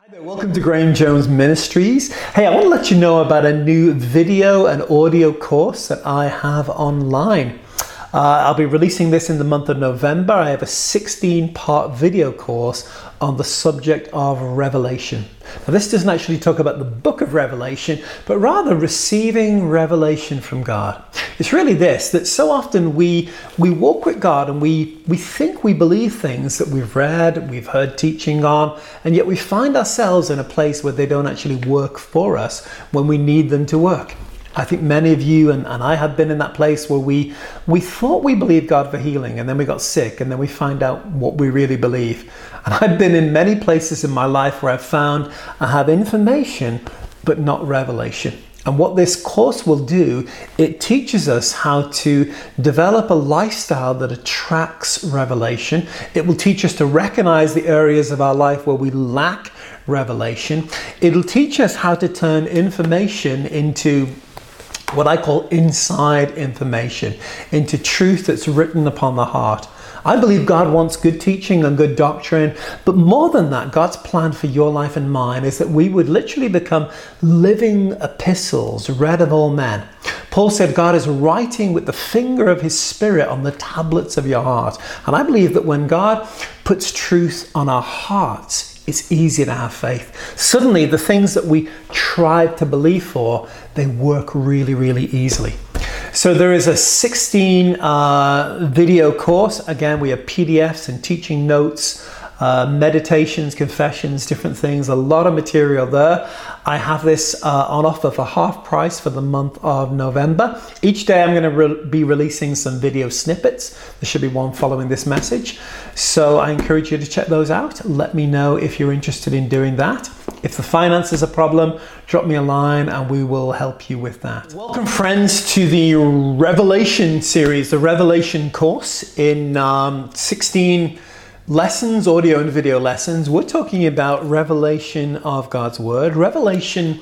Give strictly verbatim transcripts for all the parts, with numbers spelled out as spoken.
Hi there, welcome to Graham Jones Ministries. Hey, I want to let you know about a new video and audio course that I have online. Uh, I'll be releasing this in the month of November. I have a sixteen part video course on the subject of Revelation. Now, this doesn't actually talk about the book of Revelation, but rather receiving revelation from God. It's really this, that so often we we walk with God and we, we think we believe things that we've read, we've heard teaching on, and yet we find ourselves in a place where they don't actually work for us when we need them to work. I think many of you and, and I have been in that place where we we thought we believed God for healing, and then we got sick, and then we find out what we really believe. And I've been in many places in my life where I've found I have information but not revelation. And what this course will do, it teaches us how to develop a lifestyle that attracts revelation. It will teach us to recognize the areas of our life where we lack revelation. It'll teach us how to turn information into what I call inside information, into truth that's written upon the heart. I believe God wants good teaching and good doctrine, but more than that, God's plan for your life and mine is that we would literally become living epistles read of all men. Paul said God is writing with the finger of his spirit on the tablets of your heart. And I believe that when God puts truth on our hearts, it's easy to have faith. Suddenly, the things that we tried to believe for, they work really, really easily. So there is a sixteen uh, video course. Again, we have P D Fs and teaching notes, uh, meditations, confessions, different things, a lot of material there. I have this uh, on offer for half price for the month of November. Each day I'm going to re- be releasing some video snippets. There should be one following this message. So I encourage you to check those out. Let me know if you're interested in doing that. If the finance is a problem, drop me a line and we will help you with that. Welcome, friends, to the Revelation series, the Revelation course in um, sixteen lessons, audio and video lessons. We're talking about revelation of God's word, revelation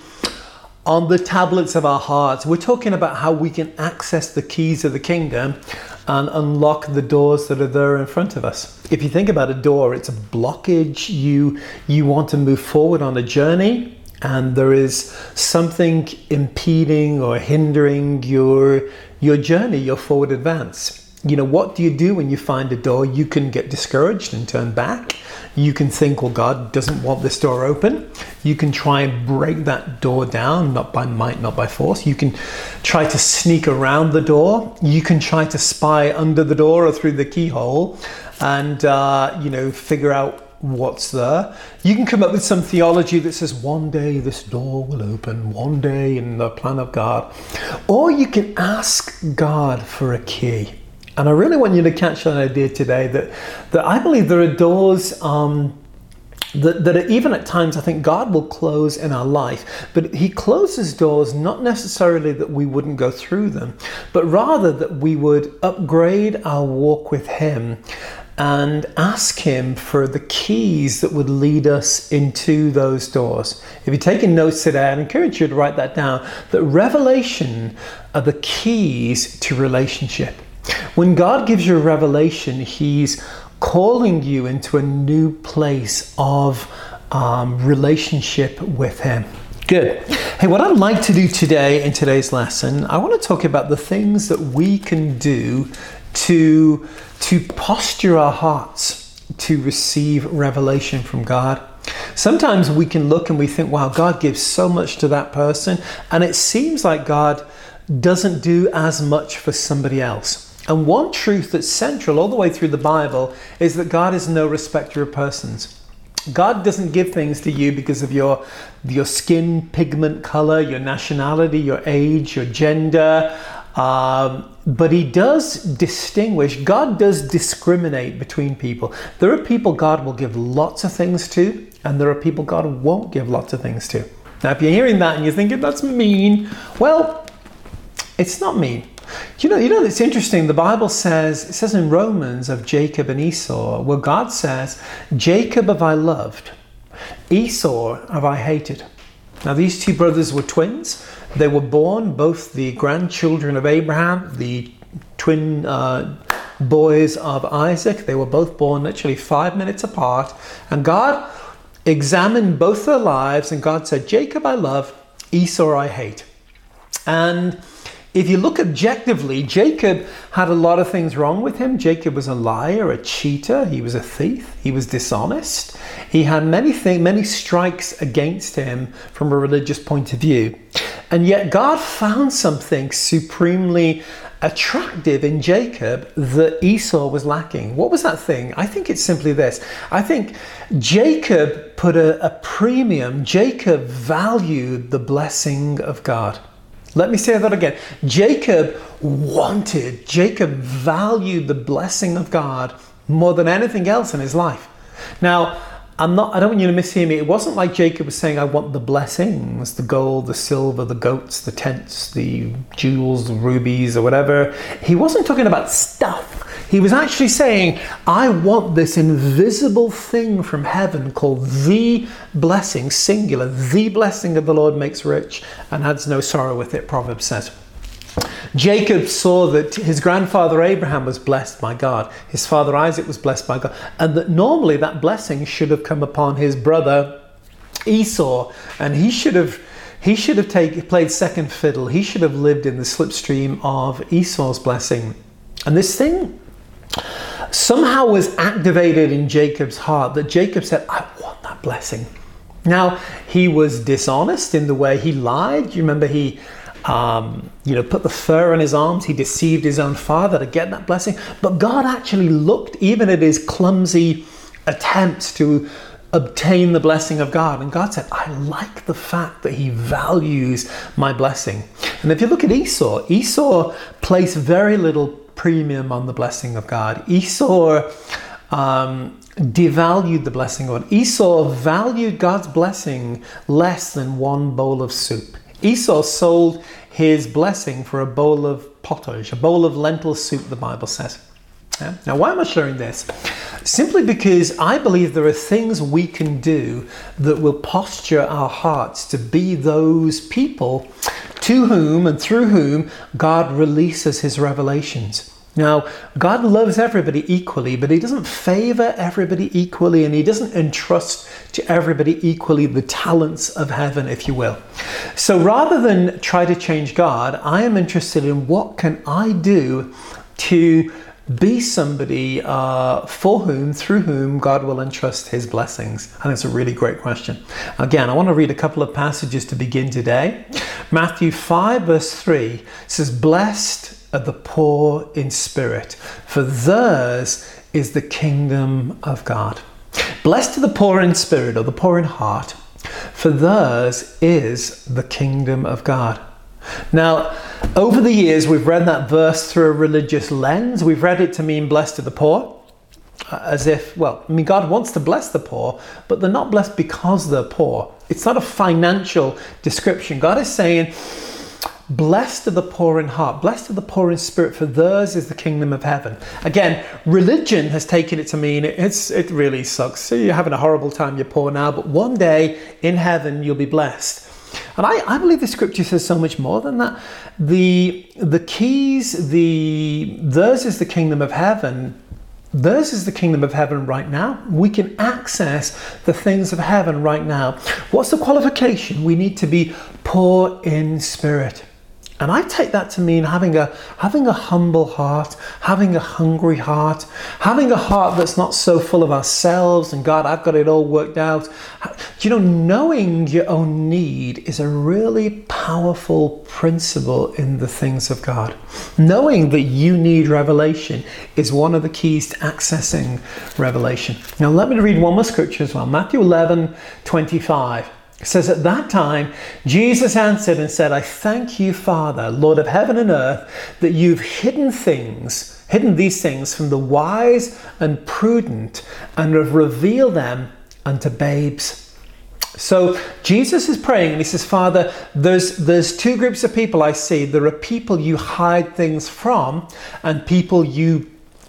on the tablets of our hearts. We're talking about how we can access the keys of the kingdom and unlock the doors that are there in front of us. If you think about a door, it's a blockage. You, you want to move forward on a journey, and there is something impeding or hindering your, your journey, your forward advance. You know, what do you do when you find a door? You can get discouraged and turn back. You can think, well, God doesn't want this door open. You can try and break that door down, not by might, not by force. You can try to sneak around the door. You can try to spy under the door or through the keyhole and, uh, you know, figure out what's there. You can come up with some theology that says one day this door will open, one day in the plan of God. Or you can ask God for a key. And I really want you to catch that idea today that, that I believe there are doors um, that, that are, even at times I think God will close in our life, but he closes doors not necessarily that we wouldn't go through them, but rather that we would upgrade our walk with him and ask him for the keys that would lead us into those doors. If you're taking notes today, I'd encourage you to write that down, that revelation are the keys to relationship. When God gives you a revelation, he's calling you into a new place of um, relationship with him. Good. Hey, what I'd like to do today in today's lesson, I want to talk about the things that we can do to, to posture our hearts to receive revelation from God. Sometimes we can look and we think, wow, God gives so much to that person, and it seems like God doesn't do as much for somebody else. And one truth that's central all the way through the Bible is that God is no respecter of persons. God doesn't give things to you because of your, your skin pigment color, your nationality, your age, your gender. Um, but he does distinguish, God does discriminate between people. There are people God will give lots of things to, and there are people God won't give lots of things to. Now, if you're hearing that and you're thinking that's mean, well, it's not mean. You know, you know, it's interesting. The Bible says, it says in Romans of Jacob and Esau, where God says, Jacob have I loved, Esau have I hated. Now, these two brothers were twins. They were born, both the grandchildren of Abraham, the twin uh, boys of Isaac. They were both born literally five minutes apart. And God examined both their lives, and God said, Jacob I love, Esau I hate. And if you look objectively, Jacob had a lot of things wrong with him. Jacob was a liar, a cheater. He was a thief. He was dishonest. He had many things, many strikes against him from a religious point of view. And yet God found something supremely attractive in Jacob that Esau was lacking. What was that thing? I think it's simply this. I think Jacob put a, a premium. Jacob valued the blessing of God. Let me say that again. Jacob wanted, Jacob valued the blessing of God more than anything else in his life. Now, I'm not, I don't want you to mishear me. It wasn't like Jacob was saying, I want the blessings, the gold, the silver, the goats, the tents, the jewels, the rubies, or whatever. He wasn't talking about stuff. He was actually saying, I want this invisible thing from heaven called the blessing, singular, the blessing of the Lord makes rich and adds no sorrow with it, Proverbs says. Jacob saw that his grandfather Abraham was blessed by God. His father Isaac was blessed by God. And that normally that blessing should have come upon his brother Esau. And he should have he should have take, played second fiddle. He should have lived in the slipstream of Esau's blessing. And this thing somehow was activated in Jacob's heart that Jacob said, I want that blessing. Now, he was dishonest in the way he lied. You remember he Um, you know, put the fur on his arms. He deceived his own father to get that blessing. But God actually looked even at his clumsy attempts to obtain the blessing of God. And God said, I like the fact that he values my blessing. And if you look at Esau, Esau placed very little premium on the blessing of God. Esau um, devalued the blessing of God. Esau valued God's blessing less than one bowl of soup. Esau sold his blessing for a bowl of pottage, a bowl of lentil soup, the Bible says. Yeah? Now, why am I sharing this? Simply because I believe there are things we can do that will posture our hearts to be those people to whom and through whom God releases his revelations. Now, God loves everybody equally, but he doesn't favor everybody equally, and he doesn't entrust to everybody equally the talents of heaven, if you will. So rather than try to change God, I am interested in what can I do to be somebody uh, for whom, through whom God will entrust his blessings. I think it's a really great question. Again, I want to read a couple of passages to begin today. Matthew five verse three says, blessed are the poor in spirit, for theirs is the kingdom of God. Blessed are the poor in spirit, or the poor in heart, for theirs is the kingdom of God. Now, over the years, we've read that verse through a religious lens. We've read it to mean blessed are the poor, as if, well, I mean, God wants to bless the poor, but they're not blessed because they're poor. It's not a financial description. God is saying, blessed are the poor in heart, blessed are the poor in spirit, for theirs is the kingdom of heaven. Again, religion has taken it to mean it's it really sucks. So you're having a horrible time, you're poor now, but one day in heaven you'll be blessed. And I, I believe the scripture says so much more than that. The the keys, the theirs is the kingdom of heaven. Theirs is the kingdom of heaven right now. We can access the things of heaven right now. What's the qualification? We need to be poor in spirit. And I take that to mean having a having a humble heart, having a hungry heart, having a heart that's not so full of ourselves and God, I've got it all worked out. You know, knowing your own need is a really powerful principle in the things of God. Knowing that you need revelation is one of the keys to accessing revelation. Now, let me read one more scripture as well. Matthew eleven twenty-five. It says, at that time, Jesus answered and said, I thank you, Father, Lord of heaven and earth, that you've hidden things, hidden these things from the wise and prudent, and have revealed them unto babes. So Jesus is praying and he says, Father, there's, there's two groups of people I see. There are people you hide things from and people you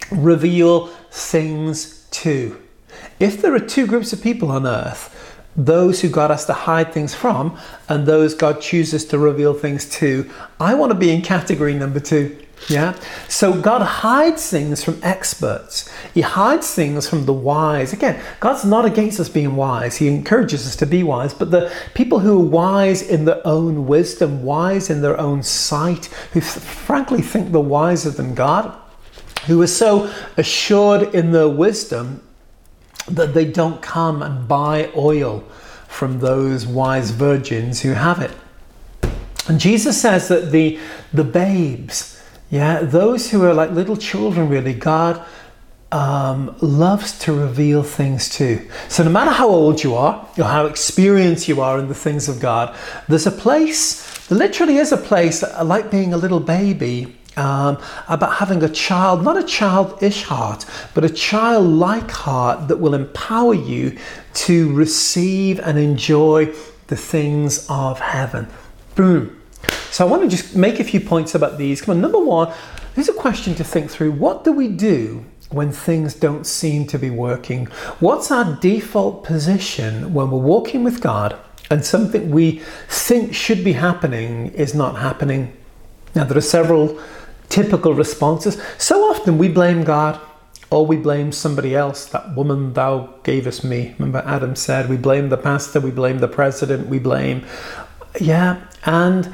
reveal things to. If there are two groups of people on earth, those who God has to hide things from and those God chooses to reveal things to, I want to be in category number two. Yeah. So God hides things from experts. He hides things from the wise. Again, God's not against us being wise. He encourages us to be wise. But the people who are wise in their own wisdom, wise in their own sight, who f- frankly think they're wiser than God, who are so assured in their wisdom that they don't come and buy oil from those wise virgins who have it. And Jesus says that the the babes, yeah, those who are like little children, really, God um, loves to reveal things to. So no matter how old you are, or how experienced you are in the things of God, there's a place, there literally is a place, like being a little baby, um, about having a child, not a childish heart, but a childlike heart that will empower you to receive and enjoy the things of heaven. Boom. So I want to just make a few points about these. Come on, number one, here's a question to think through. What do we do when things don't seem to be working? What's our default position when we're walking with God and something we think should be happening is not happening? Now, there are several typical responses. So often we blame God or we blame somebody else. That woman thou gavest me. Remember Adam said, we blame the pastor, we blame the president, we blame... Yeah, and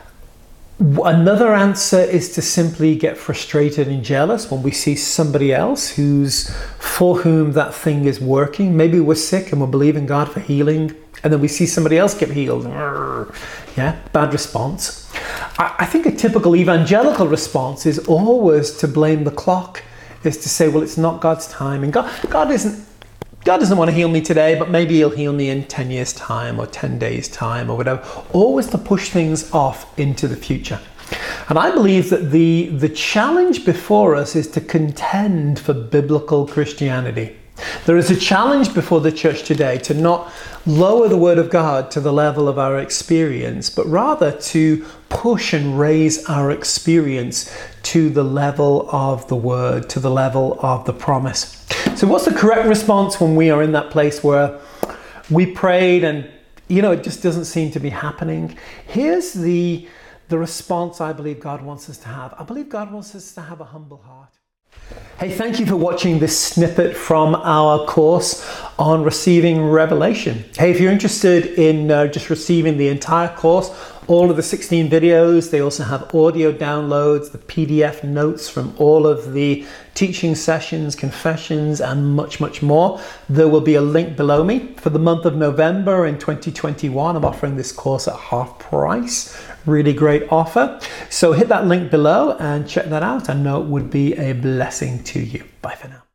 another answer is to simply get frustrated and jealous when we see somebody else who's for whom that thing is working. Maybe we're sick and we're believing God for healing, and then we see somebody else get healed. Yeah, bad response. I think a typical evangelical response is always to blame the clock, is to say, well, it's not God's time, and God, God isn't. God doesn't want to heal me today, but maybe he'll heal me in ten years time or ten days time or whatever. Always to push things off into the future. And I believe that the, the challenge before us is to contend for biblical Christianity. There is a challenge before the church today to not lower the word of God to the level of our experience, but rather to push and raise our experience to the level of the word, to the level of the promise. So what's the correct response when we are in that place where we prayed and, you know, it just doesn't seem to be happening? Here's the, the response I believe God wants us to have. I believe God wants us to have a humble heart. Hey, thank you for watching this snippet from our course on receiving revelation. Hey, if you're interested in uh, just receiving the entire course, all of the sixteen videos, they also have audio downloads, the P D F notes from all of the teaching sessions, confessions, and much, much more. There will be a link below me. For the month of November in twenty twenty-one, I'm offering this course at half price. Really great offer. So hit that link below and check that out. I know it would be a blessing to you. Bye for now.